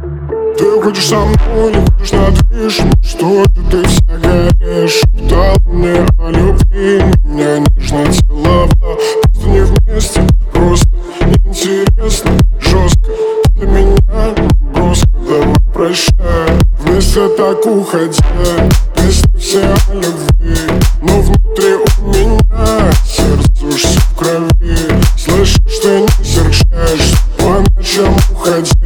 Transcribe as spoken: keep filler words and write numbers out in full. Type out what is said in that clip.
Ты хочешь со мной, не хочешь на движ. Ну что же ты вся горишь? Шептала мне о любви, меня нежно целовала. Просто не вместе, просто неинтересно. Жестко для меня, броско, давай прощай. Вместо так уходи, песни все о любви. Но внутри у меня сердце уж все в крови. Слышишь, ты не серчаешь, по ночам уходи.